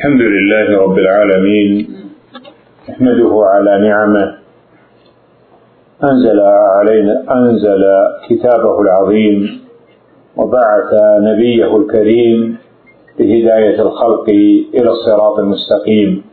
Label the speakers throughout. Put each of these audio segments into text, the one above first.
Speaker 1: الحمد لله رب العالمين، نحمده على نعمه أنزل كتابه العظيم وبعث نبيه الكريم لهداية الخلق إلى الصراط المستقيم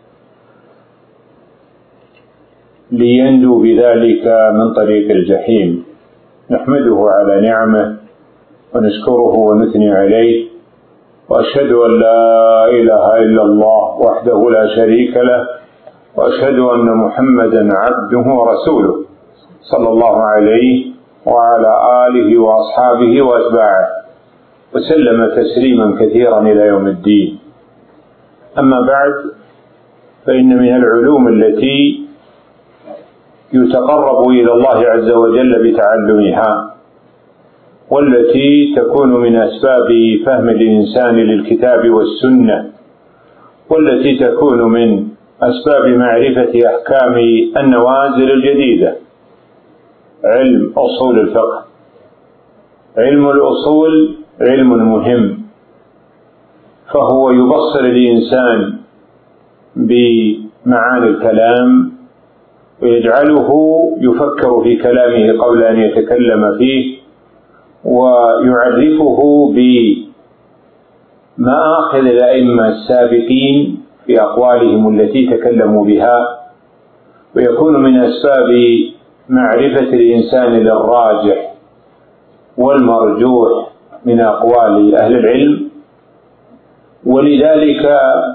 Speaker 1: لينجوا بذلك من طريق الجحيم. نحمده على نعمه ونشكره ونثني عليه، وأشهد أن لا إله إلا الله وحده لا شريك له، وأشهد أن محمدا عبده ورسوله صلى الله عليه وعلى آله وأصحابه وأتباعه وسلم تسليما كثيرا إلى يوم الدين. أما بعد، فإن من العلوم التي يتقرب إلى الله عز وجل بتعلمها، والتي تكون من أسباب فهم الإنسان للكتاب والسنة، والتي تكون من أسباب معرفة أحكام النوازل الجديدة، علم أصول الفقه. علم الأصول علم مهم، فهو يبصر الإنسان بمعاني الكلام ويجعله يفكر في كلامه قبل أن يتكلم فيه، ويعرفه بمآخذ الأئمة السابقين في أقوالهم التي تكلموا بها، ويكون من أسباب معرفة الإنسان للراجح والمرجوح من أقوال أهل العلم. ولذلك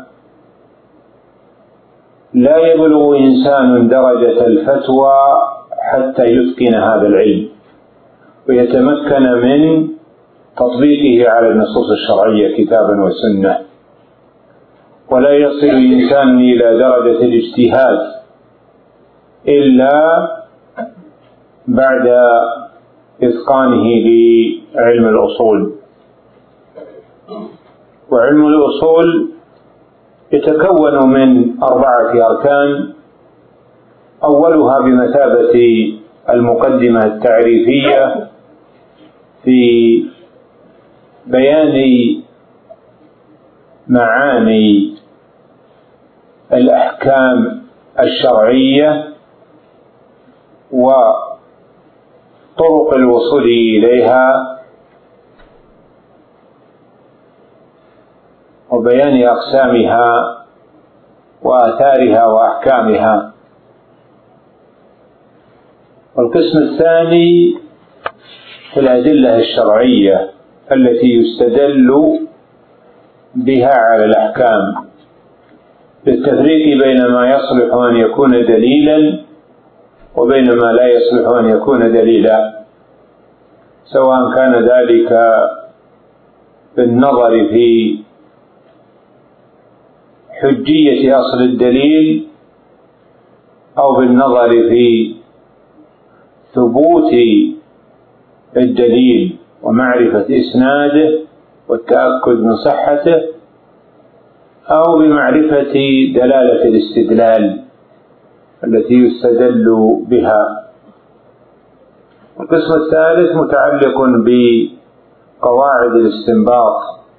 Speaker 1: لا يبلغ إنسان درجة الفتوى حتى يتقن هذا العلم ويتمكن من تطبيقه على النصوص الشرعية كتابا وسنة، ولا يصل الإنسان إلى درجة الاجتهاد إلا بعد إتقانه لعلم الأصول. وعلم الأصول يتكون من 4 أركان، أولها بمثابة المقدمة التعريفية في بيان معاني الأحكام الشرعية وطرق الوصول إليها، وبيان أقسامها وآثارها وأحكامها. والقسم الثاني في الأدلة الشرعية التي يستدل بها على الأحكام، بالتفريق بين ما يصلح أن يكون دليلا وبين ما لا يصلح أن يكون دليلا، سواء كان ذلك بالنظر في حجية أصل الدليل أو بالنظر في ثبوت الدليل ومعرفة إسناده والتأكد من صحته، أو بمعرفة دلالة الاستدلال التي يستدل بها. القسم الثالث متعلق بقواعد الاستنباط.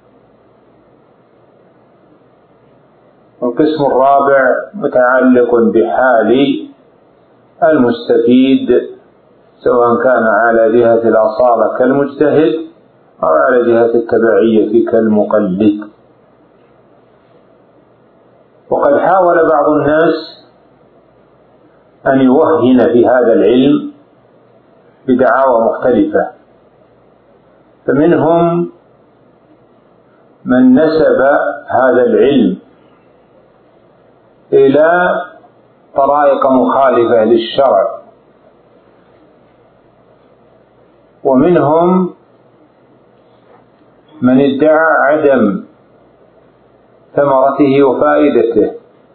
Speaker 1: والقسم الرابع متعلق بحال المستفيد، سواء كان على جهة الأصالة كالمجتهد أو على جهة التبعية كالمقلد. وقد حاول بعض الناس أن يوهن في هذا العلم بدعاوى مختلفة، فمنهم من نسب هذا العلم إلى طرائق مخالفة للشرع، ومنهم من ادعى عدم ثمرته وفائدته،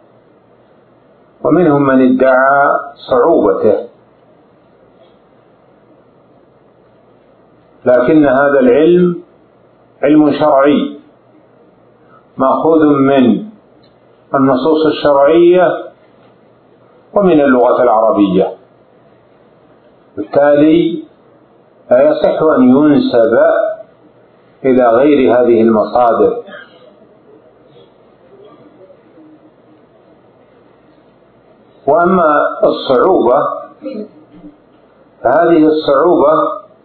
Speaker 1: ومنهم من ادعى صعوبته. لكن هذا العلم علم شرعي مأخوذ من النصوص الشرعية ومن اللغة العربية، بالتالي لا يصح أن ينسب إلى غير هذه المصادر، وأما الصعوبة فهذه الصعوبة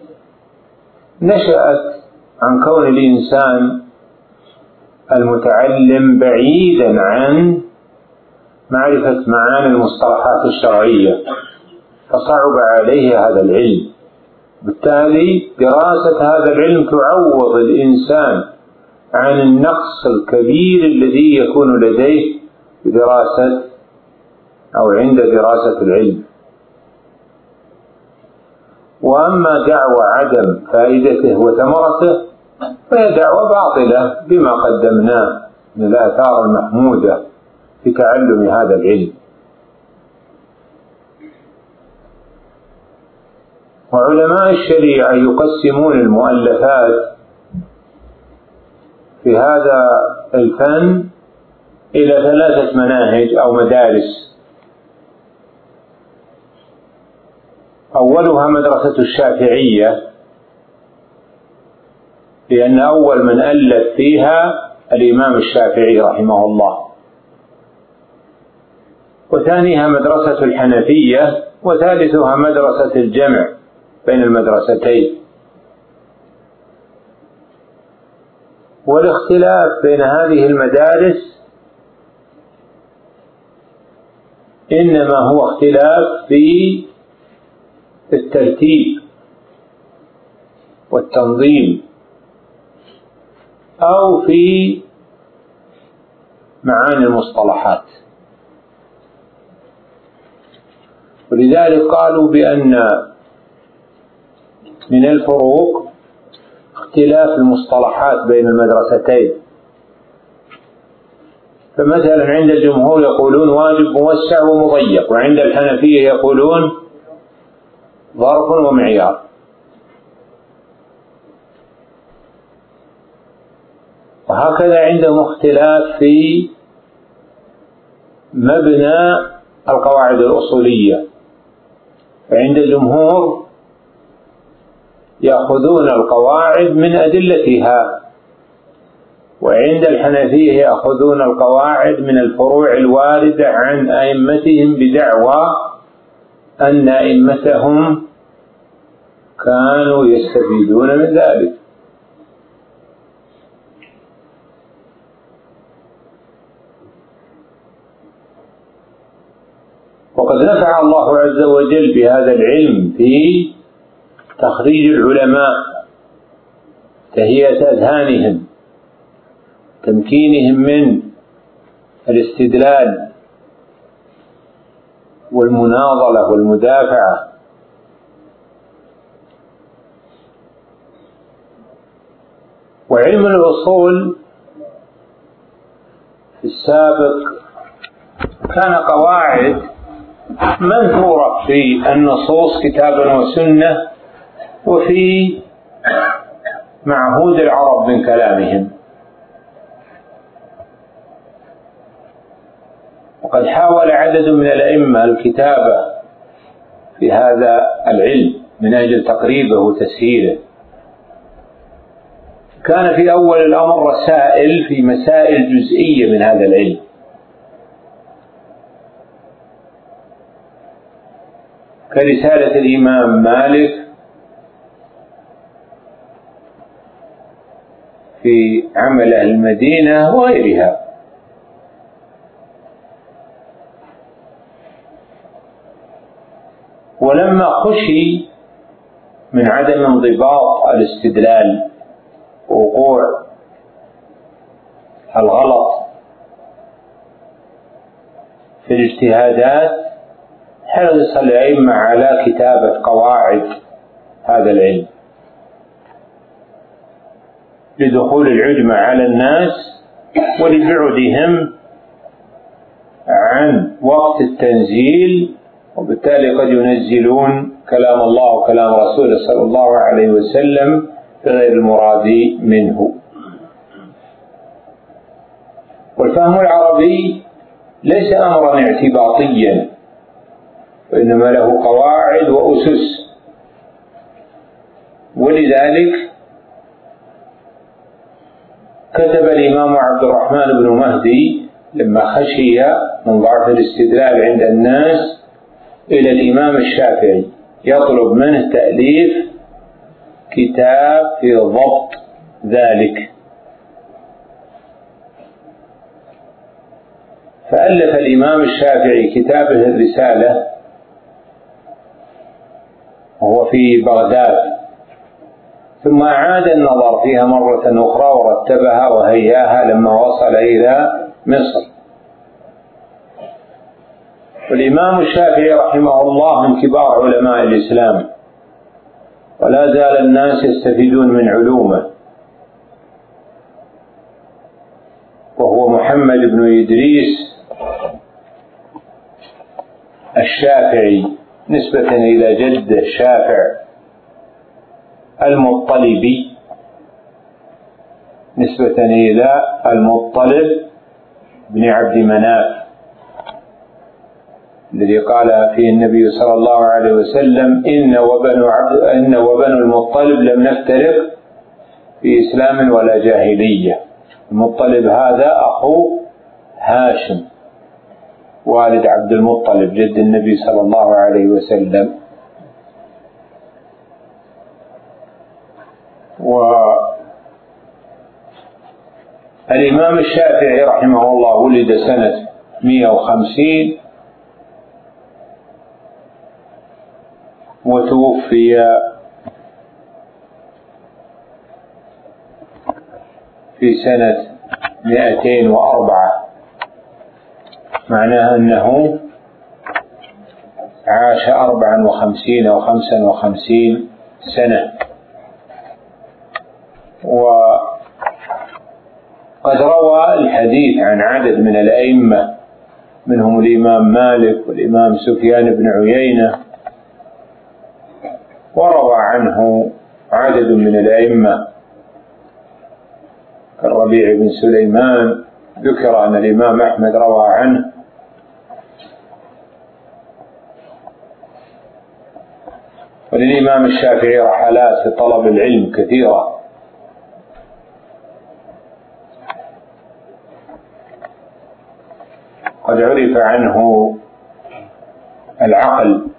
Speaker 1: نشأت عن كون الإنسان المتعلم بعيدا عن معرفة معاني المصطلحات الشرعية، فصعب عليه هذا العلم. بالتالي دراسة هذا العلم تعوض الإنسان عن النقص الكبير الذي يكون لديه بدراسة أو عند دراسة العلم. وأما دعوى عدم فائدته وثمرته فهي دعوى باطلة بما قدمناه من الآثار المحمودة في تعلم هذا العلم. وعلماء الشريعة يقسمون المؤلفات في هذا الفن إلى 3 مناهج أو مدارس. أولها مدرسة الشافعية، لأن أول من ألف فيها الإمام الشافعي رحمه الله. وثانيها مدرسة الحنفية، وثالثها مدرسة الجمع بين المدرستين. والاختلاف بين هذه المدارس إنما هو اختلاف في الترتيب والتنظيم أو في معاني المصطلحات. ولذلك قالوا بأن من الفروق اختلاف المصطلحات بين المدرستين. فمثلا عند الجمهور يقولون واجب موسع ومضيق، وعند الحنفية يقولون ظرف ومعيار. وهكذا عندهم اختلاف في مبنى القواعد الأصولية، فعند الجمهور يأخذون القواعد من أدلتها، وعند الحنفية يأخذون القواعد من الفروع الواردة عن أئمتهم بدعوى أن أئمتهم كانوا يستفيدون من ذلك. وقد نفع الله عز وجل بهذا العلم في تخريج العلماء، تهيئة أذهانهم، تمكينهم من الاستدلال والمناضلة والمدافعة. وعلم الأصول في السابق كان قواعد منثورة في النصوص كتابا وسنة وفي معهود العرب من كلامهم. وقد حاول عدد من الأئمة الكتابة في هذا العلم من أجل تقريبه وتسهيله. كان في أول الأمر رسائل في مسائل جزئية من هذا العلم، كرسالة الإمام مالك في عمل أهل المدينة وغيرها. ولما خشي من عدم انضباط الاستدلال ووقوع الغلط في الاجتهادات، حرص الأئمة على كتابة قواعد هذا العلم لدخول العجمة على الناس ولبعدهم عن وقت التنزيل، وبالتالي قد ينزلون كلام الله وكلام رسوله صلى الله عليه وسلم بغير المراد منه. والفهم العربي ليس أمرا اعتباطيا، وإنما له قواعد وأسس. ولذلك كتب الإمام عبد الرحمن بن مهدي لما خشي من ضعف الاستدلال عند الناس إلى الإمام الشافعي يطلب منه تأليف كتاب في ضبط ذلك، فألف الإمام الشافعي كتابه الرسالة وهو في بغداد، ثم أعاد النظر فيها مرة أخرى ورتبها وهياها لما وصل إلى مصر. والإمام الشافعي رحمه الله من كبار علماء الإسلام، ولا زال الناس يستفيدون من علومه، وهو محمد بن إدريس الشافعي نسبة إلى جده شافع المطلبي، نسبة إلى المطلب بن عبد مناف الذي قال فيه النبي صلى الله عليه وسلم: إن وبنو المطلب لم نفترق في إسلام ولا جاهلية. المطلب هذا أخو هاشم والد عبد المطلب جد النبي صلى الله عليه وسلم. والإمام الشافعي رحمه الله ولد سنة 150 وتوفي في سنة 204، معناها أنه عاش 54 أو 55 سنة. وقد روى الحديث عن عدد من الأئمة، منهم الإمام مالك والإمام سفيان بن عيينة، وروى عنه عدد من الأئمة كالربيع بن سليمان، ذكر أن الإمام أحمد روى عنه، وللإمام الشافعي رحلات في طلب العلم كثيرة. قد عرف عنه العقل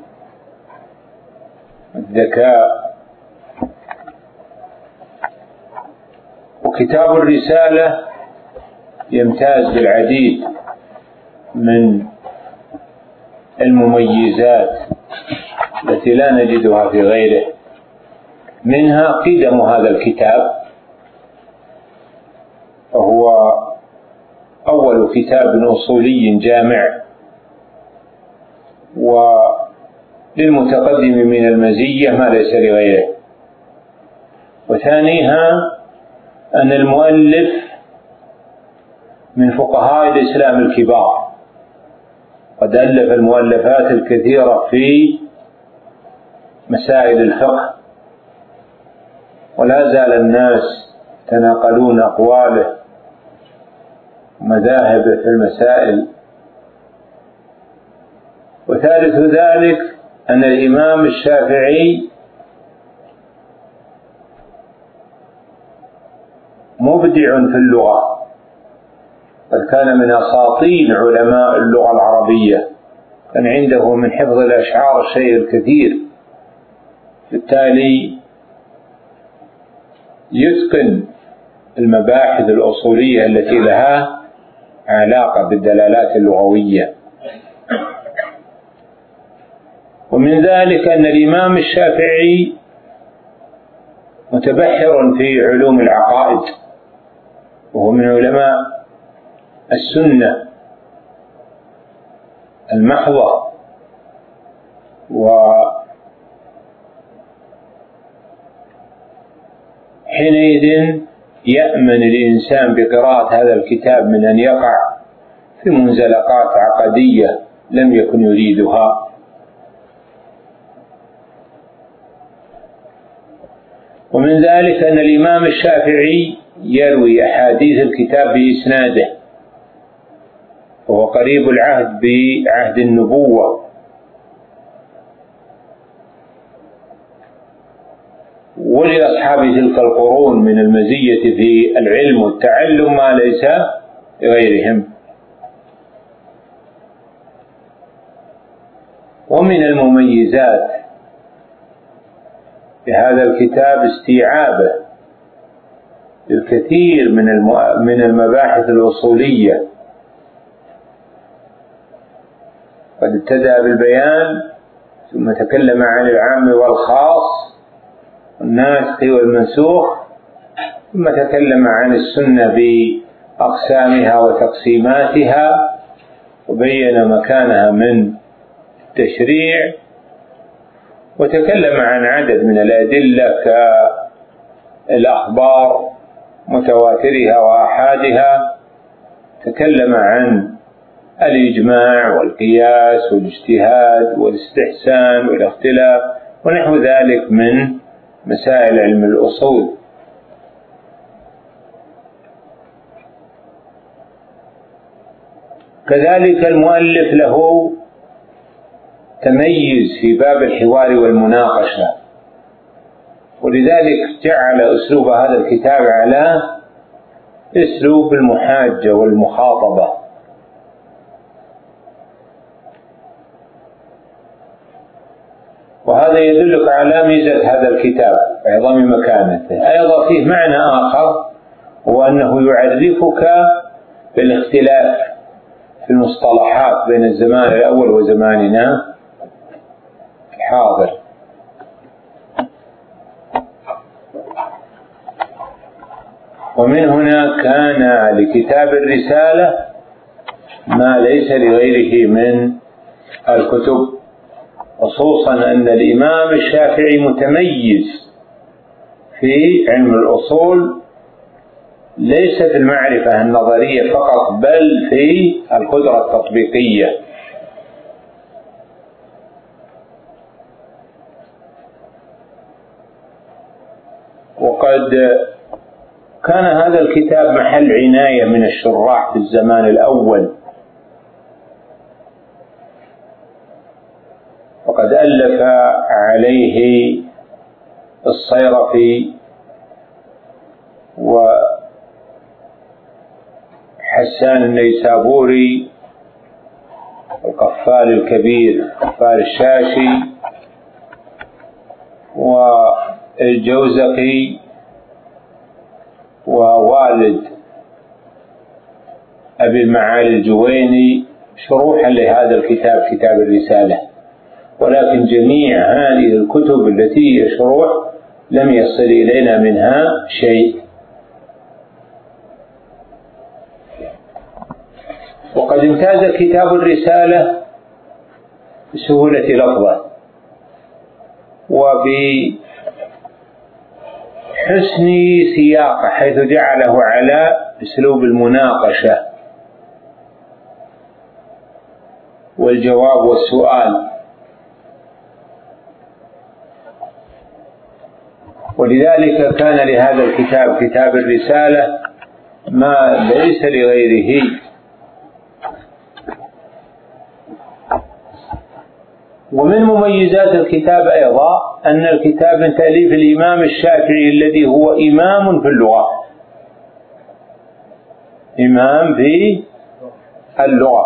Speaker 1: والذكاء. وكتاب الرسالة يمتاز بالعديد من المميزات التي لا نجدها في غيره، منها قدم هذا الكتاب، وهو أول كتاب أصولي جامع وللمتقدم من المزية ما ليس لغيره. وثانيها أن المؤلف من فقهاء الإسلام الكبار، قد ألف المؤلفات الكثيرة في مسائل الفقه، ولا زال الناس يتناقلون أقواله ومذاهبه في المسائل. وثالث ذلك أن الإمام الشافعي مبدع في اللغة، قد كان من أساطين علماء اللغة العربية، كان عنده من حفظ الأشعار الشيء الكثير، بالتالي يتقن المباحث الأصولية التي لها علاقة بالدلالات اللغوية. ومن ذلك أن الإمام الشافعي متبحر في علوم العقائد، وهو من علماء السنة المحضة، وحينئذ يأمن الإنسان بقراءة هذا الكتاب من أن يقع في منزلقات عقدية لم يكن يريدها. ومن ذلك أن الإمام الشافعي يروي أحاديث الكتاب بإسناده، وهو قريب العهد بعهد النبوة، ولأصحاب تلك القرون من المزية في العلم والتعلم ما ليس لغيرهم. ومن المميزات بهذا الكتاب استيعابه الكثير من المباحث الأصولية. قد ابتدأ بالبيان ثم تكلم عن العام والخاص والناسخ والمنسوخ، ثم تكلم عن السنة بأقسامها وتقسيماتها وبين مكانها من التشريع، وتكلم عن عدد من الأدلة كالأخبار متواترها وآحادها، تكلم عن الإجماع والقياس والاجتهاد والاستحسان والاختلاف ونحو ذلك من مسائل علم الأصول. كذلك المؤلف له تميز في باب الحوار والمناقشة، ولذلك جعل أسلوب هذا الكتاب على أسلوب المحاجة والمخاطبة. وهذا يدلك على ميزة هذا الكتاب وعظم مكانته. أيضا فيه معنى آخر، هو أنه يعرفك بالاختلاف في المصطلحات بين الزمان الأول وزماننا الحاضر. ومن هنا كان لكتاب الرسالة ما ليس لغيره من الكتب، خصوصا أن الإمام الشافعي متميز في علم الأصول، ليس في المعرفة النظرية فقط بل في القدرة التطبيقية. وقد كان هذا الكتاب محل عناية من الشراح في الزمان الأول، وقد ألف عليه الصيرفي وحسان النيسابوري والقفال الكبير قفال الشاشي والجوزقي ووالد أبي المعالي الجويني شروحا لهذا الكتاب كتاب الرسالة. ولكن جميع هذه الكتب التي هي شروح لم يصل إلينا منها شيء. وقد امتاز كتاب الرسالة بسهولة لفظه وبحسن سياقه، حيث جعله على أسلوب المناقشة والجواب والسؤال. ولذلك كان لهذا الكتاب كتاب الرسالة ما ليس لغيره. ومن مميزات الكتاب أيضا أن الكتاب من تأليف الإمام الشافعي الذي هو إمام في اللغة، إمام في اللغة.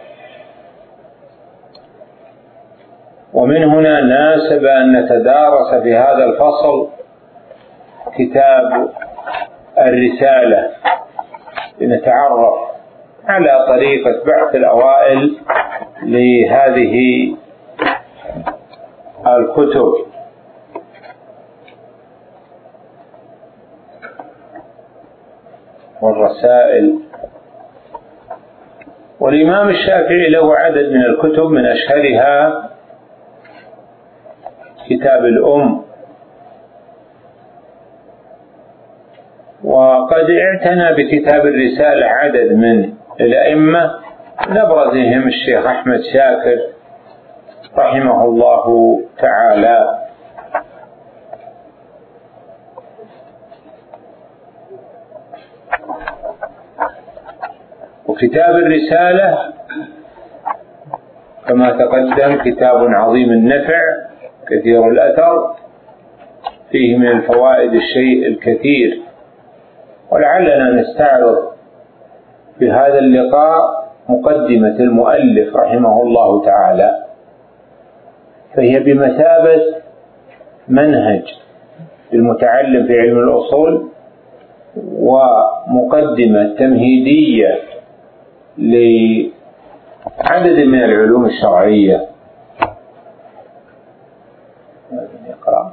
Speaker 1: ومن هنا ناسب أن نتدارس في هذا الفصل كتاب الرسالة لنتعرف على طريقة بحث الأوائل لهذه الكتب. والرسائل. والإمام الشافعي له عدد من الكتب، من أشهرها كتاب الأم. وقد اعتنى بكتاب الرسالة عدد من الأئمة، من أبرزهم الشيخ أحمد شاكر رحمه الله تعالى. وكتاب الرسالة كما تقدم كتاب عظيم النفع كثير الأثر، فيه من الفوائد الشيء الكثير. ولعلنا نستعرض في هذا اللقاء مقدمة المؤلف رحمه الله تعالى. فهي بمثابة منهج للمتعلم في علم الأصول ومقدمة تمهيدية لعدد من العلوم الشرعية. اقرأ.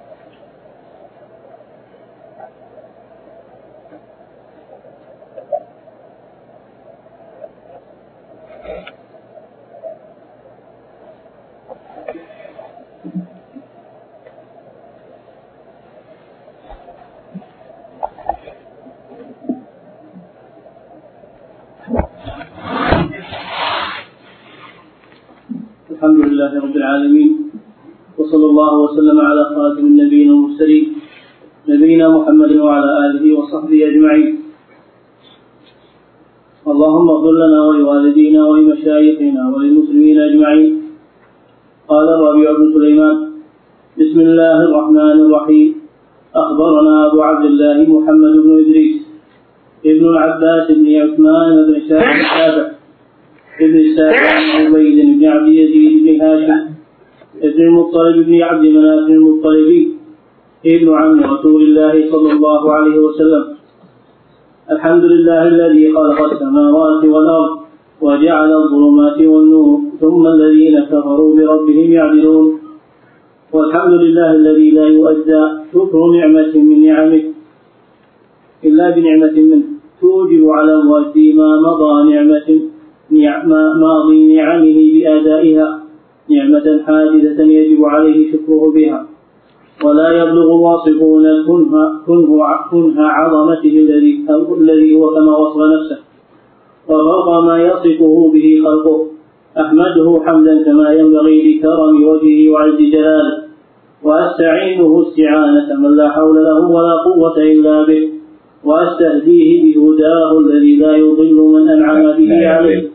Speaker 2: الحمد لله رب العالمين، وصلى الله وسلم على خاتم النبيين والمرسلين نبينا محمد وعلى آله وصحبه أجمعين. اللهم اغفر لنا ولوالدينا ولمشايخنا وللمسلمين أجمعين. قال الربيع بن سليمان: بسم الله الرحمن الرحيم. أخبرنا أبو عبد الله محمد بن إدريس ابن العباس بن عثمان بن السابع ابن السابع بن عبيد بن عبد يزيد بن هاشم ابن المطلب بن عبد مناف المطلبي ابن عم رسول الله صلى الله عليه وسلم. الحمد لله الذي خلق السماوات والأرض وجعل الظلمات والنور ثم الذين كفروا بربهم يعدلون. والحمد لله الذي لا يؤدى شكر نعمة من نعمه إلا بنعمة منه توجب على المؤدي ما مضى ماضي نعمه بأدائها نعمة حادثة يجب عليه شكره بها. ولا يبلغ الواصفون كنه عظمته الذي هو كما وصف نفسه وفوق ما يصفه به خلقه. أحمده حمدا كما ينبغي لكرم وجهه وعز جلاله، وأستعينه استعانة من لا حول له ولا قوة إلا به، وأستهديه بهداه الذي لا يضل من أنعم به عليه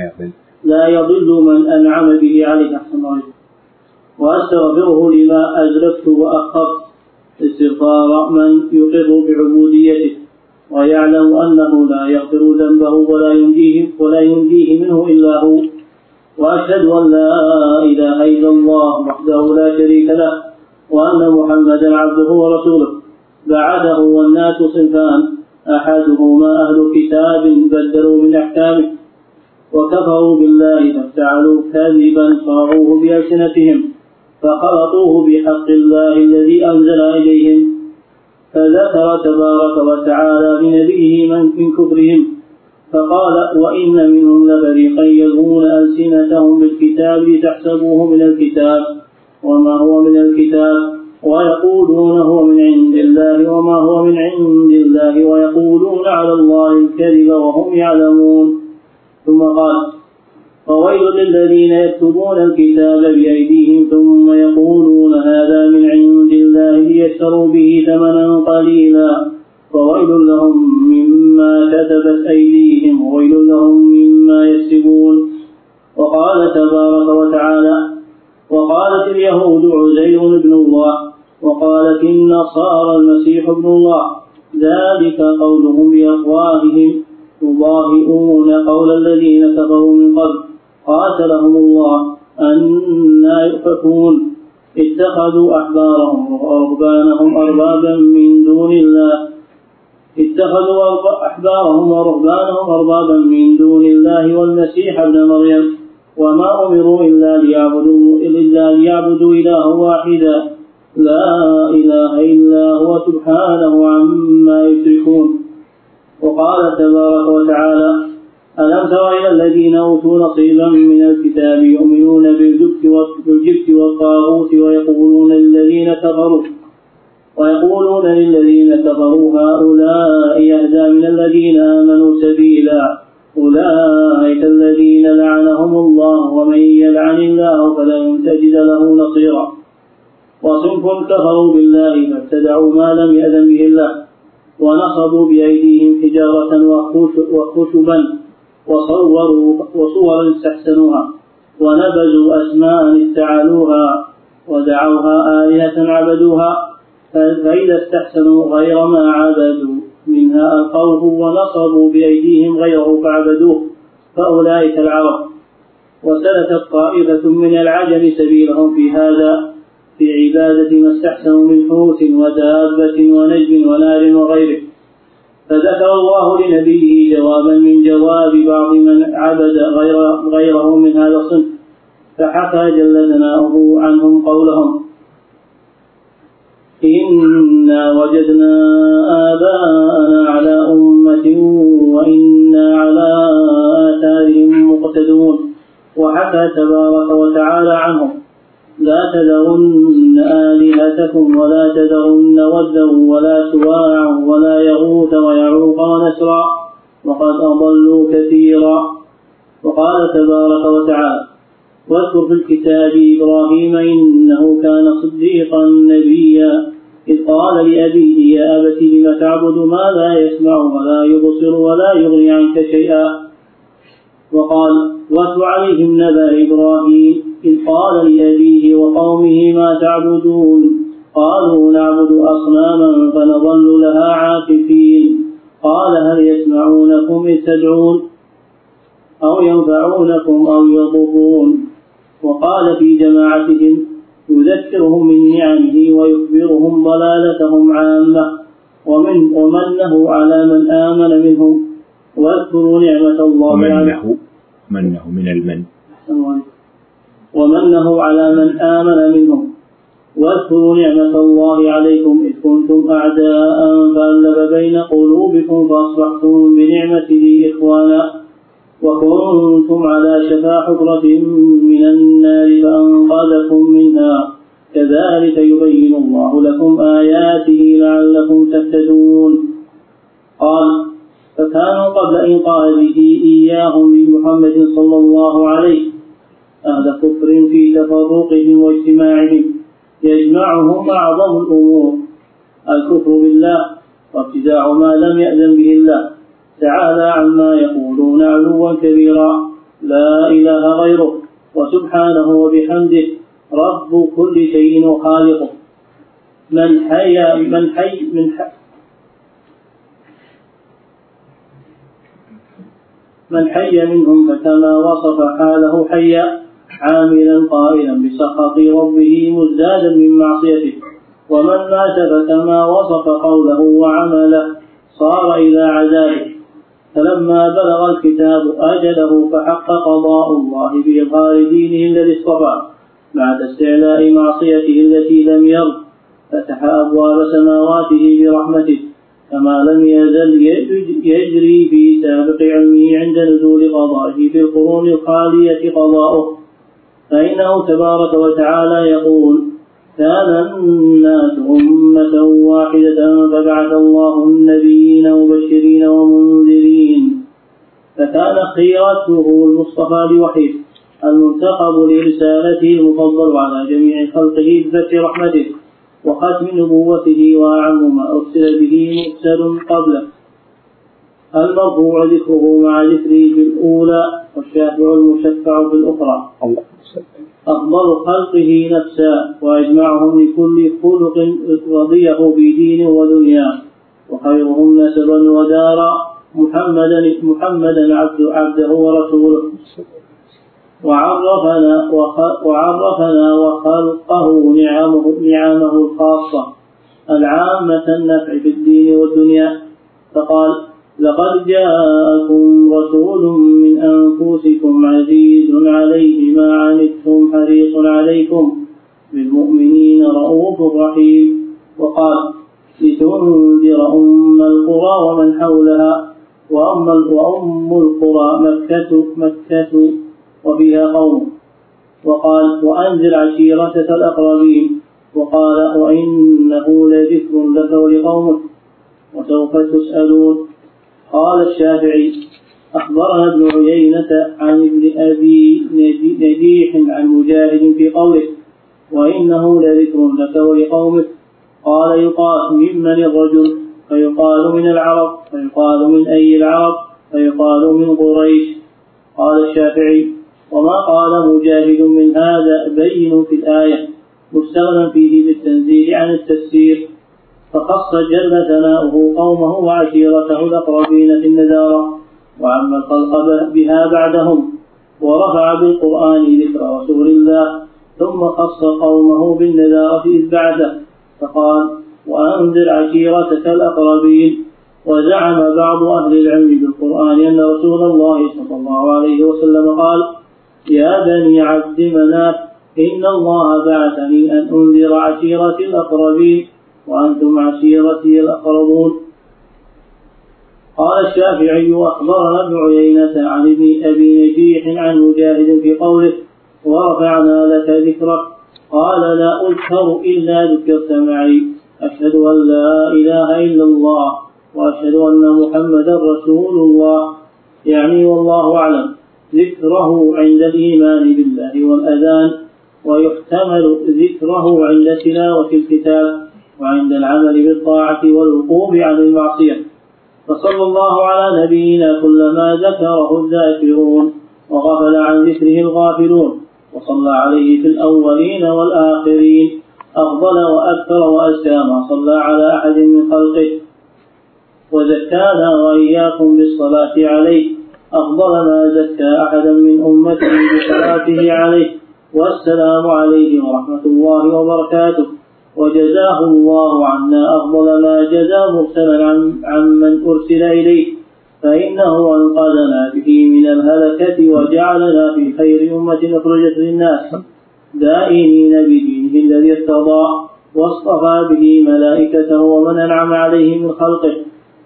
Speaker 2: أحسن الله. وأستغفره لما أزلفت وأخرت استغفار من يقر بعبوديته ويعلم أنه لا يغفر ذنبه ولا ينجيه منه إلا هو. وأشهد أن لا إله إلا الله وحده لا شريك له، وأن محمدا عبده ورسوله. بعده والناس صنفان: أحدهما أهل كتاب بدلوا من أحكامه وكفروا بالله فافتعلوا كذبا صاغوه بألسنتهم فخلطوه بحق الله الذي أنزل إليهم. فذكر تبارك وتعالى بنبيه من كفرهم فقال: وإن منهم لفريقا يلوون ألسنتهم بالكتاب لتحسبوه من الكتاب وما هو من الكتاب ويقولون هو من عند الله وما هو من عند الله ويقولون على الله الكذب وهم يعلمون. ثم قال: فويل للذين يكتبون الكتاب بأيديهم ثم يقولون هذا من عند الله ليشتروا به ثمنا قليلا فويل لهم مما كتبت أيديهم وويل لهم مما يكسبون. وقال تبارك وتعالى: وقالت اليهود عزير ابن الله وقالت النصارى المسيح ابن الله ذلك قولهم بأفواههم يضاهئون قول الذين كفروا من قبل قاتلهم الله أنى يؤفكون. اتخذوا أحبارهم ورهبانهم أربابا من دون الله والمسيح ابن مريم وما أمروا إلا ليعبدوا إلها واحدا لا إله إلا هو سبحانه عما يشركون. وقال تبارك وتعالى: ألم تر إلى الذين أوتوا نصيبا من الكتاب يؤمنون بالجبت والطاغوت ويقولون للذين كفروا هؤلاء يهدى من الذين آمنوا سبيلا أولئك الذين لعنهم الله ومن يلعن الله فلن تجد له نصيرا. وصنف كفروا بالله فابتدعوا ما لم يأذن به الله ونصبوا بأيديهم حجارة وخشبا وصورا استحسنوها ونبذوا أسماء استعالوها ودعوها آلهة عبدوها فإذا استحسنوا غير ما عبدوا منها ألقوه ونصبوا بأيديهم غيره فعبدوه فأولئك العرب. وسلكت طائفة من العجم سبيلهم في هذا في عبادة ما استحسنوا من حوت ودابة ونجم ونار وغيره. فذكر الله لنبيه جوابا من جواب بعض من عبد غيره من هذا الصنف، فحكى جل ثناؤه عنهم قولهم: إنا وجدنا آباءنا على أمة وإنا على آثارهم مقتدون. وحكى تبارك وتعالى عنهم: لا تذرن آلهتكم ولا تذرن ودا ولا سواعا ولا يغوث ويعوق ونسرا وقد أضلوا كثيرا. وقال تبارك وتعالى: واذكر في الكتاب إبراهيم إنه كان صديقا نبيا إذ قال لأبيه يا أبت لم تعبد ما لا يسمع ولا يبصر ولا يغني عنك شيئا. وقال: واتل عليهم نبأ إبراهيم إذ قال لأبيه وقومه ما تعبدون قالوا نعبد أصناما فنظل لها عاكفين قال هل يسمعونكم إذ تدعون أو ينفعونكم أو يضرون. وقال في جماعتهم يذكرهم من نعمه ويخبرهم ضلالتهم عامة ومنه على من آمن منهم. واذكروا نعمة الله
Speaker 1: منه من المن
Speaker 2: ومنه على من آمن منهم. واذكروا نعمة الله عليكم إذ كنتم أعداء فألف بين قلوبكم فأصبحتم بنعمته إخوانا وكنتم على شفا حفرة من النار فأنقذكم منها كذلك يبين الله لكم آياته لعلكم تهتدون. قال: فكانوا قبل إنقاذه إياهم بمحمد صلى الله عليه أهل كفر في تفرقهم واجتماعهم يجمعهم أعظم الأمور الكفر بالله وابتداع ما لم يأذن به الله تعالى عما يقولون علوا كبيرا لا إله غيره وسبحانه وبحمده رب كل شيء وخالقه. من حي منهم فكما وصف حاله حيا عاملا قائلا بسخط ربه مزدادا من معصيته. ومن مات فكما وصف قوله وعمله صار إلى عذابه. فلما بلغ الكتاب أجله فحق قضاء الله بإظهار دينه الذي اصطفى بعد استعلاء معصيته التي لم يرد فتح أبواب سماواته برحمته كما لم يزل يجري في سابق علمه عند نزول قضائه في القرون الخالية قضاؤه. فإنه تبارك وتعالى يقول: كان الناس أمة واحدة فبعث الله النبيين مبشرين ومنذرين. فكان خيرته المصطفى بوحيه المنتخب لرسالته المفضل على جميع خلقه بذكر رحمته وختم نبوته وأعم ما أرسل به مرسل قبله المرفوع ذكره مع ذكره في الأولى والشافع المشفع في الأخرى أفضل خلقه نفسا وأجمعهم لكل خلق رضيه في دين ودنيا وخيرهم نسبا ودارا محمدا عبده ورسوله. وعرفنا وخلقه نعمه الخاصة العامة النفع في الدين والدنيا. فقال: لقد جاءكم رسول من أنفسكم عزيز عليه ما عنتم حريص عليكم بالمؤمنين رؤوف رحيم. وقال: لتنذر أم القرى ومن حولها وأم القرى مكة وفيها قوم. وقال: وأنذر عشيرتك الأقربين. وقال: وإنه لذكر لك ولقومك وسوف تسألون. قال الشافعي: أخبرنا ابن عيينة عن ابن أبي نجيح عن مجاهد في قوله: وإنه لذكر لك ولقومك. قال: يقال ممن الرجل؟ فيقال من العرب. فيقال من أي العرب؟ فيقال من قريش. قال الشافعي: وما قال مجاهد من هذا بين في الآية مستغنى فيه بالتنزيل عن التفسير. فخص جل ثناؤه قومه وعشيرته الأقربين في النذارة وعم الخلق بها بعدهم ورفع بالقرآن ذكر رسول الله، ثم خص قومه بالنذارة إذ بعده فقال: وأنذر عشيرتك الأقربين. وزعم بعض أهل العلم بالقرآن أن رسول الله صلى الله عليه وسلم قال: يا بني عبد مناف، إن الله بعثني أن أنذر عشيرتي الأقربين وأنتم عشيرتي الأقربون. قال الشافعي: أخبرنا ابن عيينة عن ابن أبي نجيح عن مجاهد في قوله: ورفعنا لك ذكرك، قال: لا أذكر إلا ذكرت معي، أشهد أن لا إله إلا الله وأشهد أن محمدا رسول الله. يعني والله أعلم ذكره عند الإيمان بالله والأذان، ويحتمل ذكره عند تلاوة الكتاب وعند العمل بالطاعة والوقوف عن المعصية. فصلى الله على نبينا كلما ذكره الذاكرون وغفل عن ذكره الغافلون، وصلى عليه في الأولين والآخرين أفضل وأكثر وأزكى ما صلى على أحد من خلقه، وزكانا وإياكم بالصلاة عليه أفضل ما زكى أحدا من أمته بصلاته عليه. والسلام عليه ورحمة الله وبركاته. وجزاه الله عنا أفضل ما جزى مرسلا عمن أرسل إليه، فإنه أنقذنا به من الهلكة وجعلنا في خير أمة أخرجت للناس، دائمين بدينه الذي ارتضى، واصطفى به ملائكته ومن أنعم عليه من خلقه.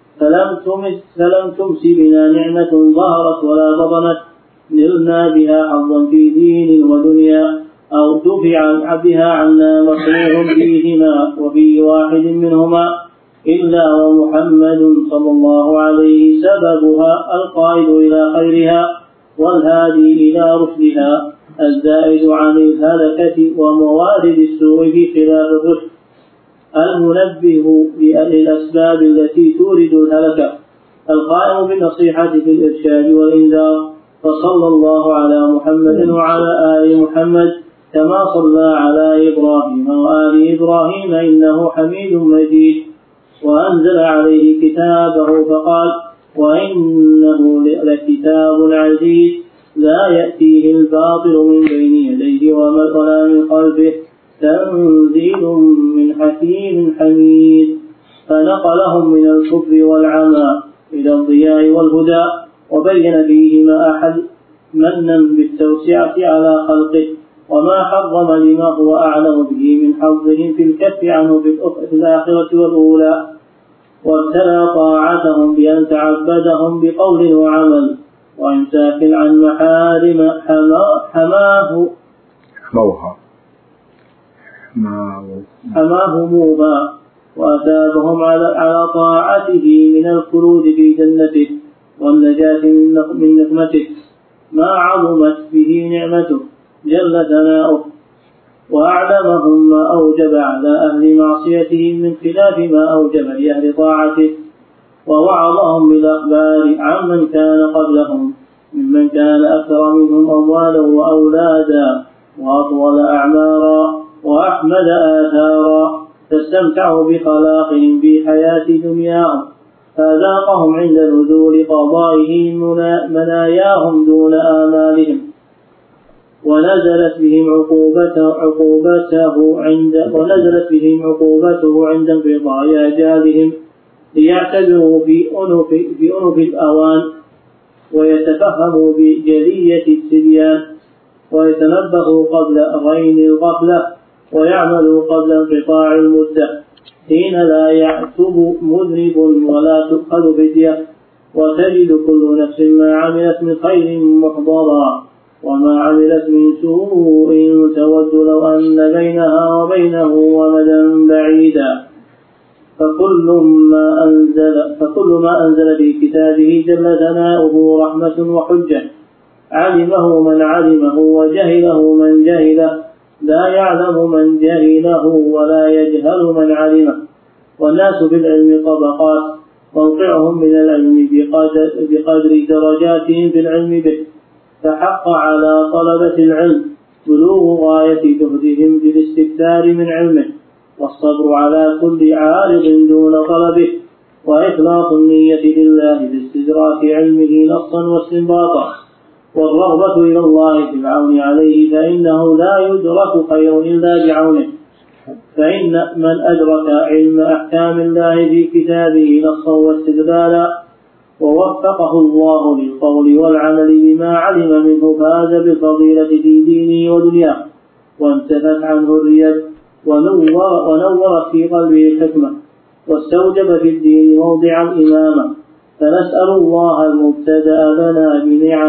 Speaker 2: فلم تمس بنا نعمة ظهرت ولا بطنت نلنا بها حظا في دين ودنيا، أو دفع بها عنا مكروه فيهما وفي واحد منهما، إلا ومحمد صلى الله عليه سببها القائد إلى خيرها والهادي إلى رشدها، الزائد عن الهلكة وموارد السوء في خلاف الرشد، المنبه للأسباب التي تورد الهلكة، القائم بالنصيحة في الإرشاد والإنذار. فصلى الله على محمد وعلى آل محمد كما صلى على إبراهيم وآل إبراهيم إنه حميد مجيد. وأنزل عليه كتابه فقال: وإنه لكتاب عزيز لا يأتيه الباطل من بين يديه ولا من خلفه، تنزيل من حكيم حميد. فنقلهم من الكفر والعمى إلى الضياء والهدى، وبين فيهما أحد منا بالتوسعة على خلقه، وما حرم لما هو أعلم به من حظهم في الكف عنه في الآخرة والأولى. وابتلى طاعتهم بأن تعبدهم بقول وعمل وإمساك عن محارم حماهموها، وأثابهم على طاعته من الخلود في جنته والنجاة من نقمته، ما عظمت به نعمته جل ثناؤه، وأعلمهم ما أوجب على أهل معصيته من خلاف ما أوجب لأهل طاعته، ووعظهم بالأخبار عمن كان قبلهم ممن كان أكثر منهم أموالا وأولادا وأطول أعمارا وأحمد آثارا، فاستمتعوا بخلاقهم في حياة دنياهم، فذاقهم عند نزول قضائه مناياهم دون آمالهم، ونزلت بهم عقوبته عند انقضاء أجالهم، ليعتبروا في أنف الأوان، ويتفهموا بجلية السبيان، ويتنبهوا قبل غين الغفلة، ويعملوا قبل انقطاع المدة، حين لا يعتب مذنب ولا تؤخذ فدية، وتجد كل نفس ما عملت من خير محضرا، وما عملت من سوء تود لو أن بينها وبينه ومدا بعيدا. فكل ما أنزل في كتابه جل ثناؤه رحمة وحجة، علمه من علمه وجهله من جهله، لا يعلم من جهله ولا يجهل من علمه. والناس في العلم طبقات، موقعهم من العلم بقدر درجاتهم في العلم به، فحق على طلبة العلم بلوغ غاية جهدهم بالاستكثار من علمه، والصبر على كل عارض دون طلبه، وإخلاص النية لله باستدراك علمه نصا واستنباطا، والرغبة إلى الله في العون عليه، فإنه لا يدرك خير إلا بعونه. فإن من أدرك علم أحكام الله في كتابه نصا واستدلالا ووفقه الله للقول والعمل بما علم منه فاز بالفضيلة في دينه ودنياه، وانتفت عنه الريب، ونورت في قلبه الحكمة، واستوجب في الدين موضع الإمامة. فنسأل الله المبتدأ لنا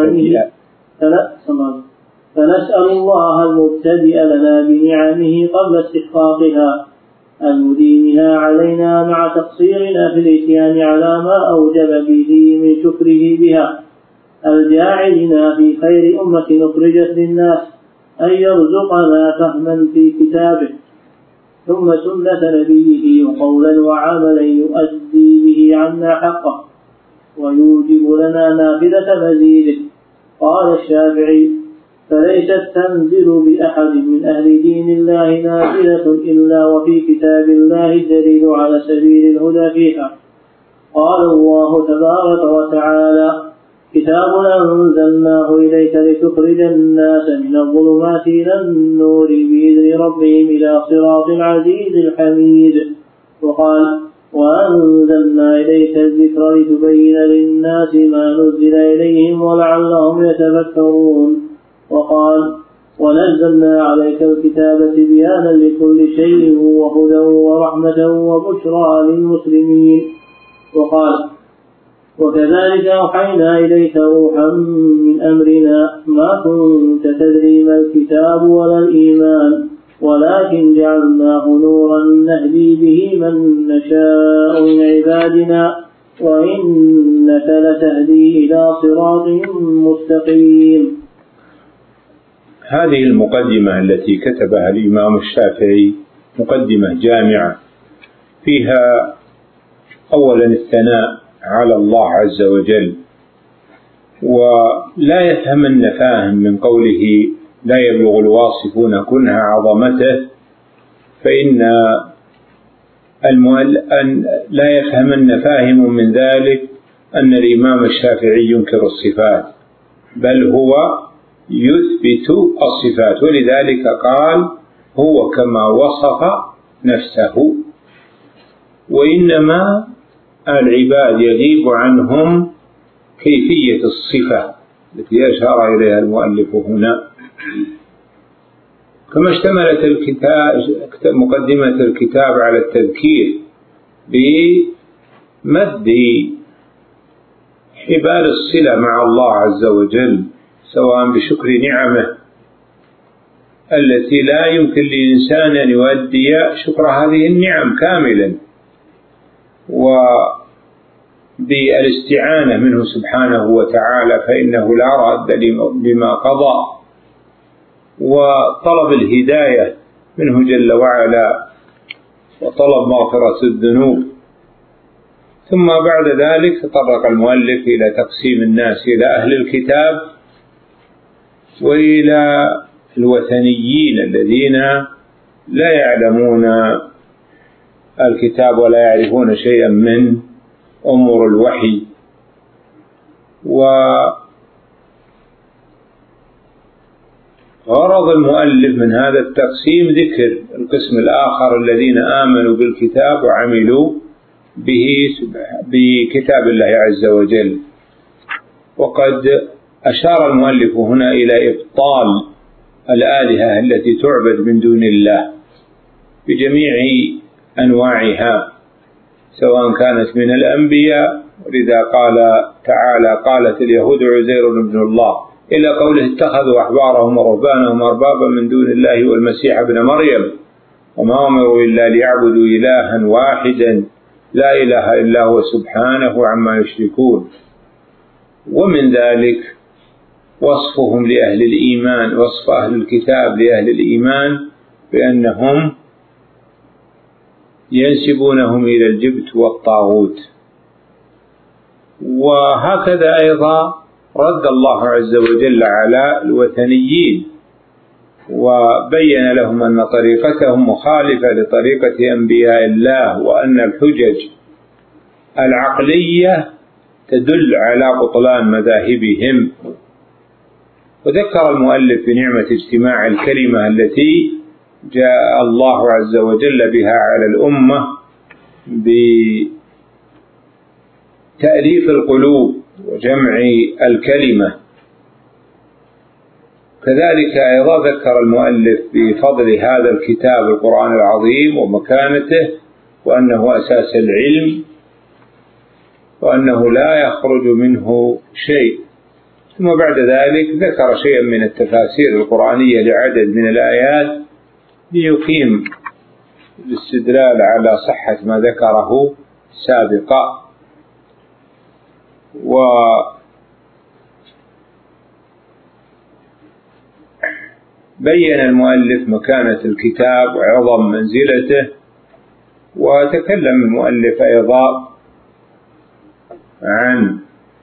Speaker 2: بنعمه قبل استحقاقها، المديمها علينا مع تقصيرنا في الإتيان على ما أوجب به من شكره بها، الجاعلنا في خير أمة أخرجت للناس، أن يرزقنا فهما في كتابه ثم سنة نبيه، وقولا وعملا يؤدي به عنا حقه ويوجب لنا نافذة مزيده. قال الشافعي: فليست تنزل بأحد من أهل دين الله نافذة إلا وفي كتاب الله الدليل على سبيل الهدى فيها. قال الله تبارك وتعالى: كتاب أنزلناه إليك لتخرج الناس من الظلمات إلى النور بإذن ربهم إلى صراط العزيز الحميد. وقال: وأنزلنا إليك الذكر لتبين للناس ما نزل إليهم ولعلهم يتفكرون. وقال: ونزلنا عليك الكتاب تبيانا لكل شيء وهدى ورحمة وبشرى للمسلمين. وقال: وكذلك أوحينا إليك روحا من أمرنا ما كنت تدري ما الكتاب ولا الإيمان ولكن جعلناه نورا نهدي به من نشاء من عبادنا وإنك لتهدي إلى صراط مستقيم.
Speaker 1: هذه المقدمة التي كتبها الإمام الشافعي مقدمة جامعة، فيها أولا الثناء على الله عز وجل، ولا يفهمن فاهم من قوله لا يبلغ الواصفون كنها عظمته، فإن لا يفهمن فاهم من ذلك أن الإمام الشافعي ينكر الصفات، بل هو يثبت الصفات، ولذلك قال: هو كما وصف نفسه. وإنما العباد يغيب عنهم كيفية الصفة التي أشار إليها المؤلف هنا. كما اشتملت مقدمة الكتاب على التذكير بمد حبال الصلة مع الله عز وجل، سواء بشكر نعمه التي لا يمكن للإنسان أن يؤدي شكر هذه النعم كاملا، وبالاستعانة منه سبحانه وتعالى، فإنه لا راد لما قضى، وطلب الهداية منه جل وعلا، وطلب مغفرة الذنوب. ثم بعد ذلك تطرق المؤلف إلى تقسيم الناس إلى أهل الكتاب وإلى الوثنيين الذين لا يعلمون الكتاب ولا يعرفون شيئا من أمور الوحي. وغرض المؤلف من هذا التقسيم ذكر القسم الآخر الذين آمنوا بالكتاب وعملوا بكتاب الله عز وجل. وقد أشار المؤلف هنا إلى إبطال الآلهة التي تعبد من دون الله بجميع أنواعها، سواء كانت من الأنبياء، ولذا قال تعالى: قالت اليهود عزير ابن الله، إلى قوله: اتخذوا أحبارهم ورهبانهم أربابا من دون الله والمسيح ابن مريم وما أمروا إلا ليعبدوا إلها واحدا لا إله إلا هو سبحانه عما يشركون. ومن ذلك وصفهم لأهل الإيمان، وصف أهل الكتاب لأهل الإيمان بأنهم ينسبونهم إلى الجبت والطاغوت. وهكذا أيضا رد الله عز وجل على الوثنيين وبين لهم أن طريقتهم مخالفة لطريقة أنبياء الله، وأن الحجج العقلية تدل على بطلان مذاهبهم، وذكر المؤلف بنعمة اجتماع الكلمة التي جاء الله عز وجل بها على الأمة بتأليف القلوب وجمع الكلمة. كذلك أيضا ذكر المؤلف بفضل هذا الكتاب القرآن العظيم ومكانته، وأنه أساس العلم، وأنه لا يخرج منه شيء. ثم بعد ذلك ذكر شيئا من التفاسير القرآنية لعدد من الآيات ليقيم الاستدلال على صحة ما ذكره سابقا. وبين المؤلف مكانة الكتاب وعظم منزلته، وتكلم المؤلف أيضا عن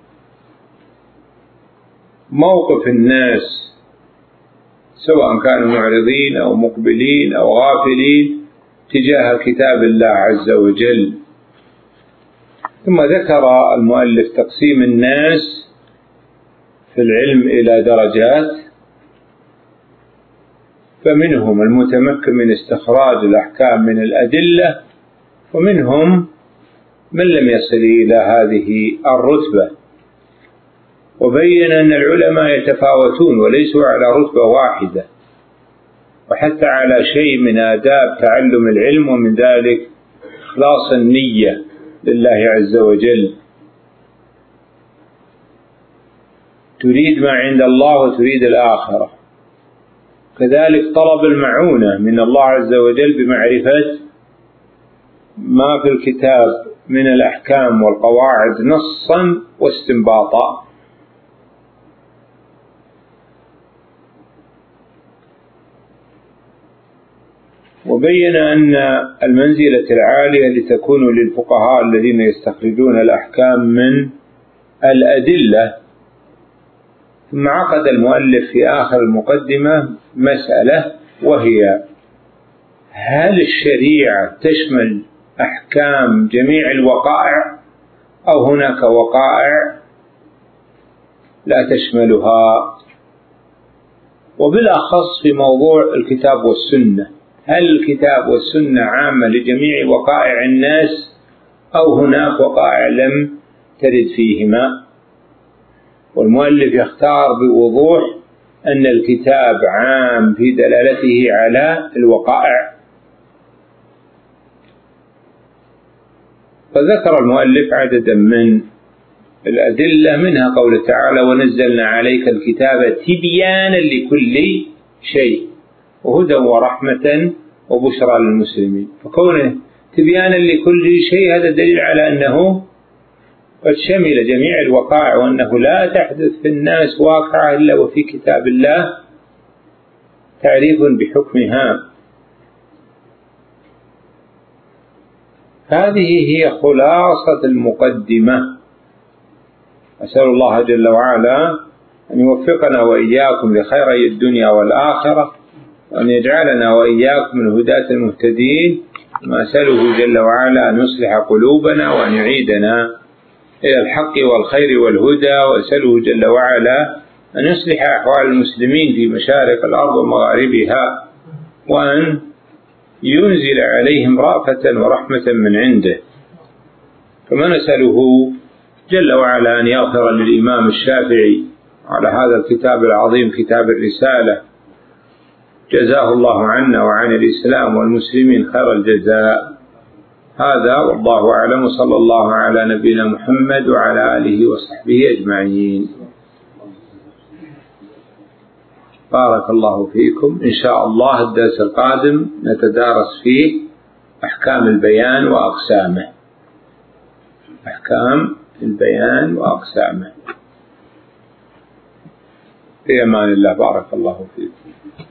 Speaker 1: موقف الناس سواء كانوا معرضين أو مقبلين أو غافلين تجاه كتاب الله عز وجل. ثم ذكر المؤلف تقسيم الناس في العلم إلى درجات، فمنهم المتمكن من استخراج الأحكام من الأدلة، ومنهم من لم يصل إلى هذه الرتبة. وبين أن العلماء يتفاوتون وليسوا على رتبة واحدة، وحتى على شيء من آداب تعلم العلم، ومن ذلك إخلاص النية لله عز وجل، تريد ما عند الله وتريد الآخرة. كذلك طلب المعونة من الله عز وجل بمعرفة ما في الكتاب من الأحكام والقواعد نصا واستنباطا. وبين أن المنزلة العالية لتكون للفقهاء الذين يستخرجون الأحكام من الأدلة. ثم عقد المؤلف في آخر المقدمة مسألة، وهي: هل الشريعة تشمل أحكام جميع الوقائع، أو هناك وقائع لا تشملها؟ وبالأخص في موضوع الكتاب والسنة، هل الكتاب والسنة عامة لجميع وقائع الناس، أو هناك وقائع لم ترد فيهما؟ والمؤلف يختار بوضوح أن الكتاب عام في دلالته على الوقائع. فذكر المؤلف عددا من الأدلة، منها قوله تعالى: ونزلنا عليك الكتاب تبيانا لكل شيء وهدى ورحمة وبشرى للمسلمين. فكونه تبيانا لكل شيء هذا دليل على أنه قد شمل جميع الوقائع، وأنه لا تحدث في الناس واقعة إلا وفي كتاب الله تعريف بحكمها. هذه هي خلاصة المقدمة. أسأل الله جل وعلا أن يوفقنا وإياكم لخيري الدنيا والآخرة، وأن يجعلنا وإياكم من الهداة المهتدين. ما أسأله جل وعلا أن يصلح قلوبنا وأن يعيدنا إلى الحق والخير والهدى، وأسأله جل وعلا أن يصلح أحوال المسلمين في مشارق الأرض ومغاربها، وأن ينزل عليهم رأفة ورحمة من عنده. كما نسأله جل وعلا أن يغفر للإمام الشافعي على هذا الكتاب العظيم كتاب الرسالة، جزاه الله عنا وعن الإسلام والمسلمين خير الجزاء. هذا والله أعلم، وصلى الله على نبينا محمد وعلى آله وصحبه أجمعين. بارك الله فيكم. إن شاء الله الدرس القادم نتدارس فيه أحكام البيان وأقسامه. أحكام البيان وأقسامه. في أمان الله. بارك الله فيكم.